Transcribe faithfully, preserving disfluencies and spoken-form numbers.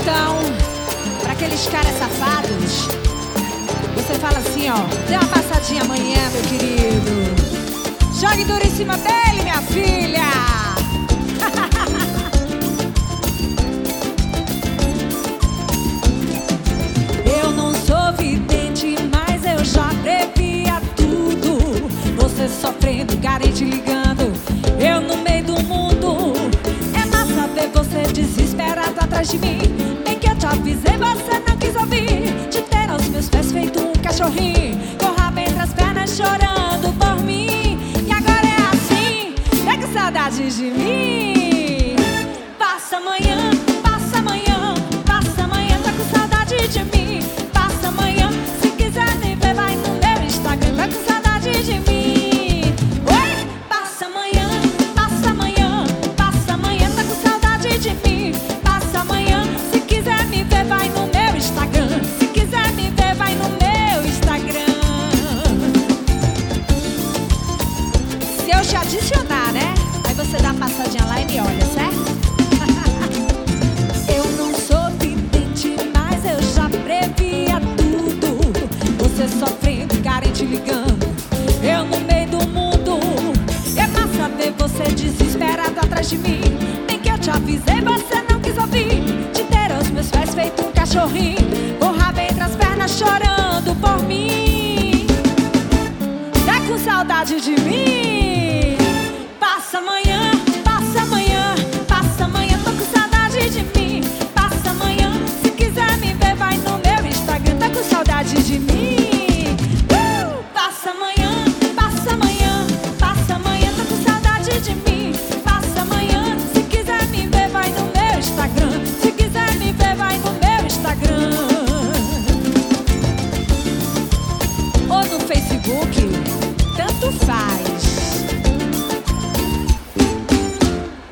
Então, pra aqueles caras safados, você fala assim, ó: dê uma passadinha amanhã, meu querido. Jogue duro em cima dele, minha filha. Eu não sou vidente, mas eu já previa tudo. Você sofrendo, carente ligando, eu no meio do mundo. É massa ver você desesperado atrás de mim. Bem que eu te avisei, você não quis ouvir. De ter aos meus pés feito um cachorrinho, corrava entre as pernas chorando por mim. E agora é assim, é com saudade de mim. Passa amanhã, passa amanhã, passa amanhã, tá com saudade de mim. Passa amanhã, se quiser me ver, vai no meu Instagram, tá com saudade de mim. Oi? Passa amanhã, passa amanhã, passa amanhã, tá com saudade de mim. Passa amanhã, se quiser me ver, vai no meu Instagram. Se quiser me ver, vai no meu Instagram. Se eu te adicionar, né? Aí você dá uma passadinha lá e me olha, certo? Eu não sou vidente, mas eu já previa tudo. Você sofrendo, carente ligando, eu no meio do mundo. É massa ver você desesperado atrás de mim. Bem que eu te avisei, você não quis ouvir. De ter aos meus pés feito um cachorrinho, corrava entre as pernas chorando por mim. Tá com saudade de mim? Passa amanhã, passa amanhã, passa amanhã, tô com saudade de mim. Passa amanhã, se quiser me ver, vai no meu Instagram, tá com saudade de mim. Uh! Passa amanhã, passa amanhã, passa amanhã, tô com saudade de mim. Passa amanhã, se quiser me ver, vai no meu Instagram. Se quiser me ver, vai no meu Instagram. Ou no Facebook, tanto faz.